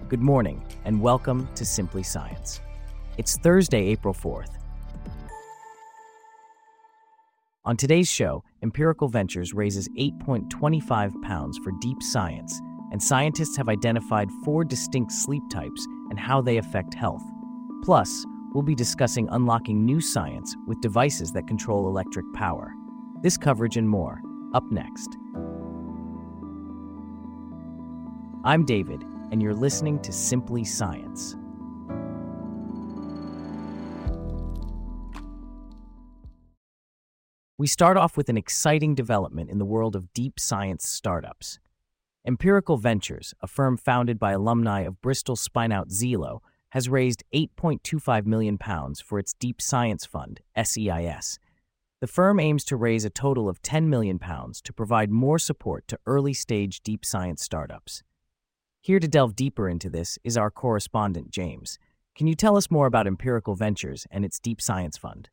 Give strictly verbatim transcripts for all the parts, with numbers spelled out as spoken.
Good morning, and welcome to Simply Science. It's Thursday, April fourth. On today's show, Empirical Ventures raises eight point two five pounds for deep science, and scientists have identified four distinct sleep types and how they affect health. Plus, we'll be discussing unlocking new science with devices that control electric power. This coverage and more, up next. I'm David, and you're listening to Simply Science. We start off with an exciting development in the world of deep science startups. Empirical Ventures, a firm founded by alumni of Bristol spinout Zelo, has raised eight point two five million pounds for its Deep Science Fund, S E I S. The firm aims to raise a total of ten million pounds to provide more support to early-stage deep science startups. Here to delve deeper into this is our correspondent, James. Can you tell us more about Empirical Ventures and its Deep Science Fund?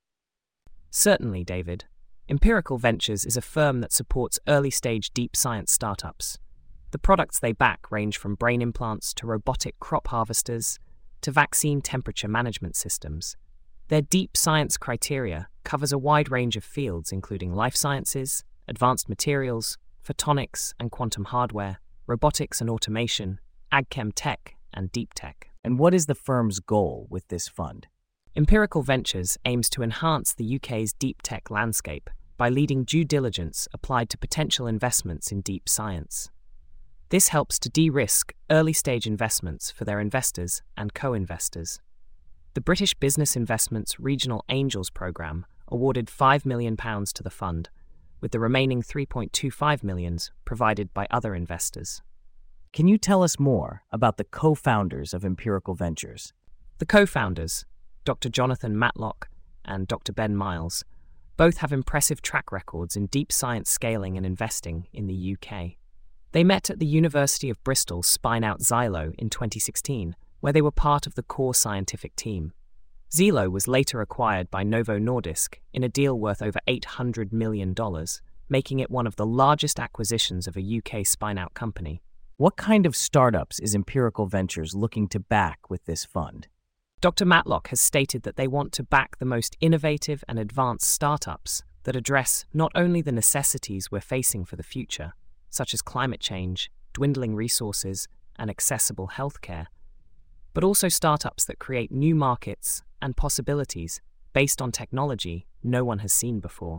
Certainly, David. Empirical Ventures is a firm that supports early-stage deep science startups. The products they back range from brain implants to robotic crop harvesters to vaccine temperature management systems. Their deep science criteria covers a wide range of fields including life sciences, advanced materials, photonics and quantum hardware, robotics and automation, agchem tech, and deep tech. And what is the firm's goal with this fund? Empirical Ventures aims to enhance the U K's deep tech landscape by leading due diligence applied to potential investments in deep science. This helps to de-risk early-stage investments for their investors and co-investors. The British Business Investments Regional Angels Programme awarded five million pounds to the fund, with the remaining three point two five million pounds provided by other investors. Can you tell us more about the co-founders of Empirical Ventures? The co-founders, Doctor Jonathan Matlock and Doctor Ben Miles, both have impressive track records in deep science scaling and investing in the U K. They met at the University of Bristol spinout Zelo in twenty sixteen, where they were part of the core scientific team. Zelo was later acquired by Novo Nordisk in a deal worth over eight hundred million dollars, making it one of the largest acquisitions of a U K spinout company. What kind of startups is Empirical Ventures looking to back with this fund? Doctor Matlock has stated that they want to back the most innovative and advanced startups that address not only the necessities we're facing for the future, such as climate change, dwindling resources, and accessible healthcare, but also startups that create new markets and possibilities based on technology no one has seen before.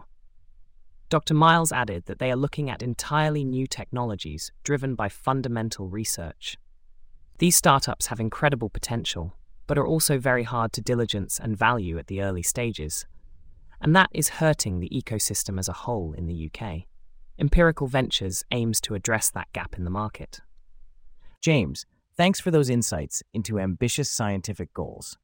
Doctor Miles added that they are looking at entirely new technologies driven by fundamental research. These startups have incredible potential, but are also very hard to diligence and value at the early stages, and that is hurting the ecosystem as a whole in the U K. Empirical Ventures aims to address that gap in the market. James, thanks for those insights into ambitious scientific goals.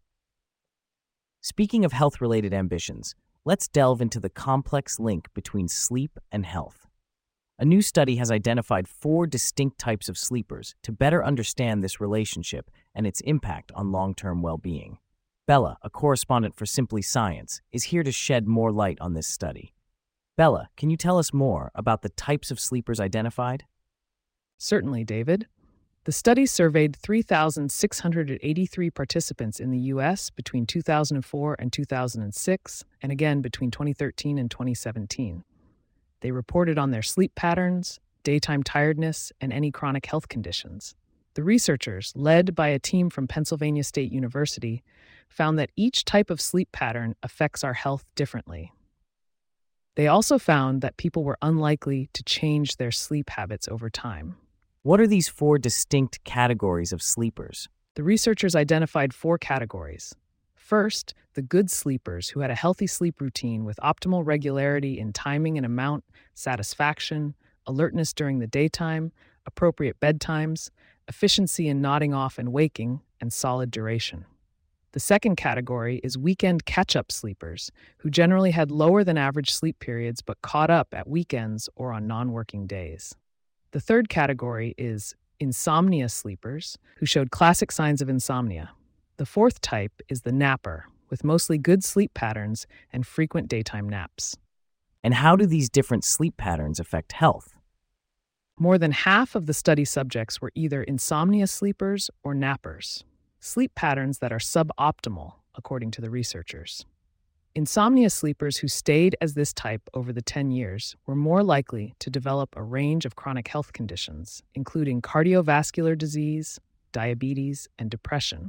Speaking of health-related ambitions, let's delve into the complex link between sleep and health. A new study has identified four distinct types of sleepers to better understand this relationship and its impact on long-term well-being. Bella, a correspondent for Simply Science, is here to shed more light on this study. Bella, can you tell us more about the types of sleepers identified? Certainly, David. The study surveyed three thousand six hundred eighty-three participants in the U S between two thousand four and two thousand six, and again between twenty thirteen and twenty seventeen. They reported on their sleep patterns, daytime tiredness, and any chronic health conditions. The researchers, led by a team from Pennsylvania State University, found that each type of sleep pattern affects our health differently. They also found that people were unlikely to change their sleep habits over time. What are these four distinct categories of sleepers? The researchers identified four categories. First, the good sleepers who had a healthy sleep routine with optimal regularity in timing and amount, satisfaction, alertness during the daytime, appropriate bedtimes, efficiency in nodding off and waking, and solid duration. The second category is weekend catch-up sleepers, who generally had lower than average sleep periods but caught up at weekends or on non-working days. The third category is insomnia sleepers, who showed classic signs of insomnia. The fourth type is the napper, with mostly good sleep patterns and frequent daytime naps. And how do these different sleep patterns affect health? More than half of the study subjects were either insomnia sleepers or nappers, sleep patterns that are suboptimal, according to the researchers. Insomnia sleepers who stayed as this type over the ten years were more likely to develop a range of chronic health conditions, including cardiovascular disease, diabetes, and depression.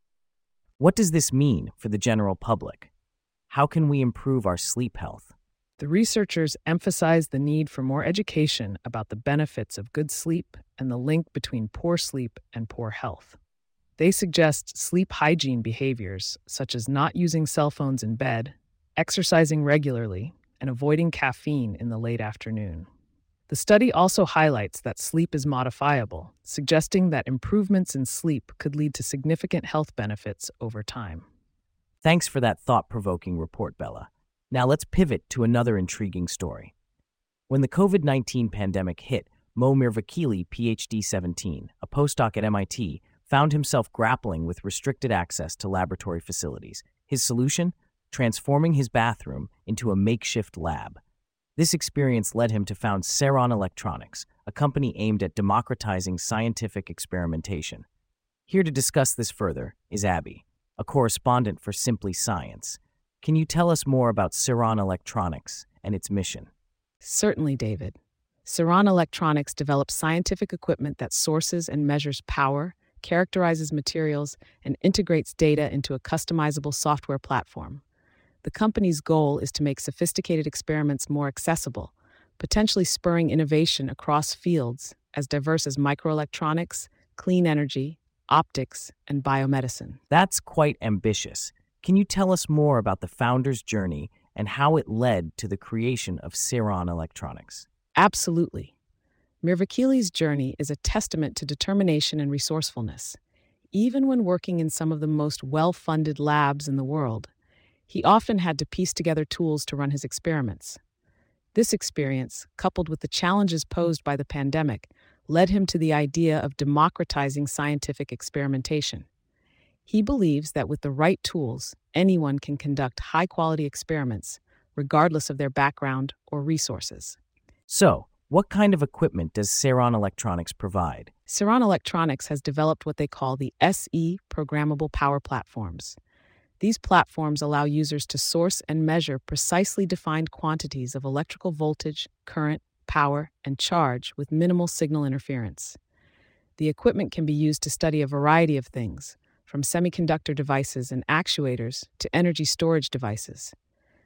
What does this mean for the general public? How can we improve our sleep health? The researchers emphasized the need for more education about the benefits of good sleep and the link between poor sleep and poor health. They suggest sleep hygiene behaviors, such as not using cell phones in bed, exercising regularly, and avoiding caffeine in the late afternoon. The study also highlights that sleep is modifiable, suggesting that improvements in sleep could lead to significant health benefits over time. Thanks for that thought-provoking report, Bella. Now let's pivot to another intriguing story. When the COVID nineteen pandemic hit, Mo Mirvakili, P H D seventeen, a postdoc at M I T, found himself grappling with restricted access to laboratory facilities. His solution? Transforming his bathroom into a makeshift lab. This experience led him to found Ceron Electronics, a company aimed at democratizing scientific experimentation. Here to discuss this further is Abby, a correspondent for Simply Science. Can you tell us more about Ceron Electronics and its mission? Certainly, David. Ceron Electronics develops scientific equipment that sources and measures power, characterizes materials, and integrates data into a customizable software platform. The company's goal is to make sophisticated experiments more accessible, potentially spurring innovation across fields as diverse as microelectronics, clean energy, optics, and biomedicine. That's quite ambitious. Can you tell us more about the founder's journey and how it led to the creation of Ceron Electronics? Absolutely. Mirvakili's journey is a testament to determination and resourcefulness. Even when working in some of the most well-funded labs in the world, he often had to piece together tools to run his experiments. This experience, coupled with the challenges posed by the pandemic, led him to the idea of democratizing scientific experimentation. He believes that with the right tools, anyone can conduct high-quality experiments, regardless of their background or resources. So, what kind of equipment does Ceron Electronics provide? Ceron Electronics has developed what they call the S E programmable power platforms. These platforms allow users to source and measure precisely defined quantities of electrical voltage, current, power, and charge with minimal signal interference. The equipment can be used to study a variety of things, from semiconductor devices and actuators to energy storage devices.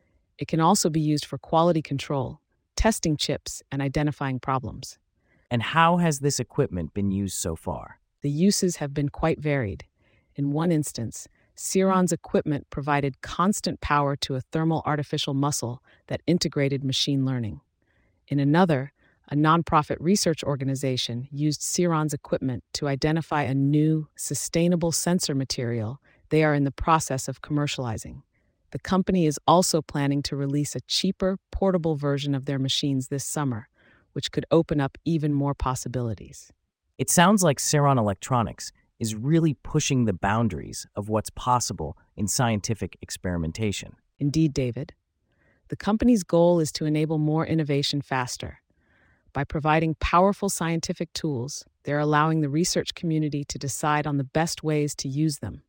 It can also be used for quality control, testing chips, and identifying problems. And how has this equipment been used so far? The uses have been quite varied. In one instance, Ceron's equipment provided constant power to a thermal artificial muscle that integrated machine learning. In another, a nonprofit research organization used Ceron's equipment to identify a new, sustainable sensor material they are in the process of commercializing. The company is also planning to release a cheaper, portable version of their machines this summer, which could open up even more possibilities. It sounds like Ceron Electronics is really pushing the boundaries of what's possible in scientific experimentation. Indeed, David. The company's goal is to enable more innovation faster. By providing powerful scientific tools, they're allowing the research community to decide on the best ways to use them.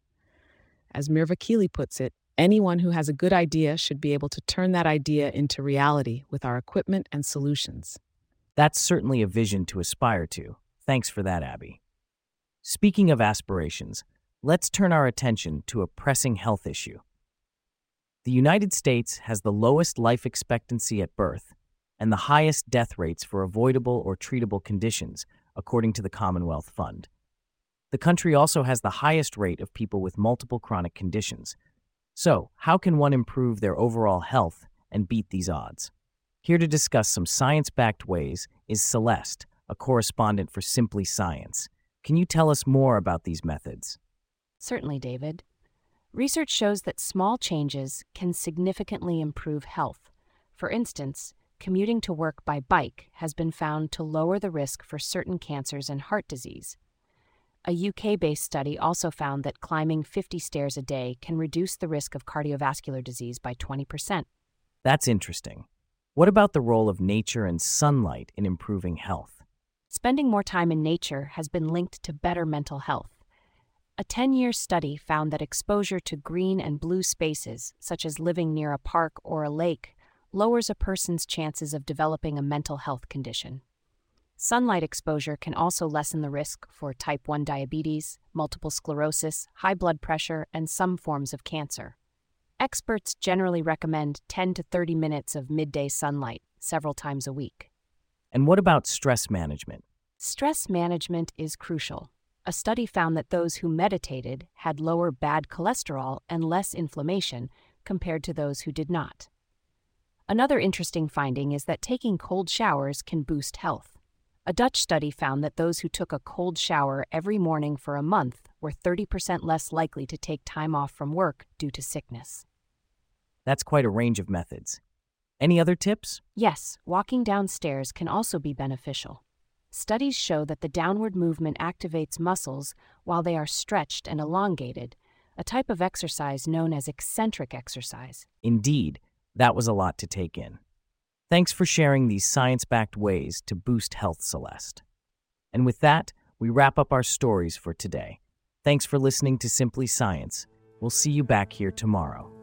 As Mirvakili puts it, anyone who has a good idea should be able to turn that idea into reality with our equipment and solutions. That's certainly a vision to aspire to. Thanks for that, Abby. Speaking of aspirations, let's turn our attention to a pressing health issue. The United States has the lowest life expectancy at birth and the highest death rates for avoidable or treatable conditions, according to the Commonwealth Fund. The country also has the highest rate of people with multiple chronic conditions. So, how can one improve their overall health and beat these odds? Here to discuss some science-backed ways is Celeste, a correspondent for Simply Science. Can you tell us more about these methods? Certainly, David. Research shows that small changes can significantly improve health. For instance, commuting to work by bike has been found to lower the risk for certain cancers and heart disease. A U K-based study also found that climbing fifty stairs a day can reduce the risk of cardiovascular disease by twenty percent. That's interesting. What about the role of nature and sunlight in improving health? Spending more time in nature has been linked to better mental health. A ten-year study found that exposure to green and blue spaces, such as living near a park or a lake, lowers a person's chances of developing a mental health condition. Sunlight exposure can also lessen the risk for type one diabetes, multiple sclerosis, high blood pressure, and some forms of cancer. Experts generally recommend ten to thirty minutes of midday sunlight several times a week. And what about stress management? Stress management is crucial. A study found that those who meditated had lower bad cholesterol and less inflammation compared to those who did not. Another interesting finding is that taking cold showers can boost health. A Dutch study found that those who took a cold shower every morning for a month were thirty percent less likely to take time off from work due to sickness. That's quite a range of methods. Any other tips? Yes, walking downstairs can also be beneficial. Studies show that the downward movement activates muscles while they are stretched and elongated, a type of exercise known as eccentric exercise. Indeed, that was a lot to take in. Thanks for sharing these science-backed ways to boost health, Celeste. And with that, we wrap up our stories for today. Thanks for listening to Simply Science. We'll see you back here tomorrow.